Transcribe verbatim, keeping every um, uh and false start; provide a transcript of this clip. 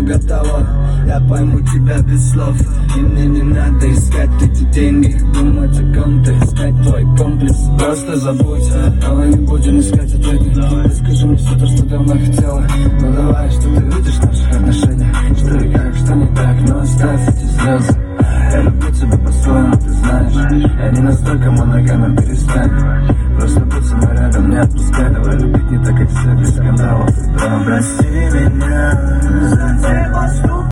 готово. Я пойму тебя без слов, и мне не надо искать эти деньги, думать о ком-то, искать твой комплекс. Просто забудь, давай не будем искать ответы. Скажи мне все то, что давно хотела. Ну давай, что ты видишь в наших отношениях, что и как, что не так, но оставь эти слезы. Я люблю тебя по-своему, ты знаешь. Я не настолько моногамен, перестань. Просто будь со мной рядом, не отпускай. Давай любить не так, как все, без скандалов и драм. Прости меня за те поступки.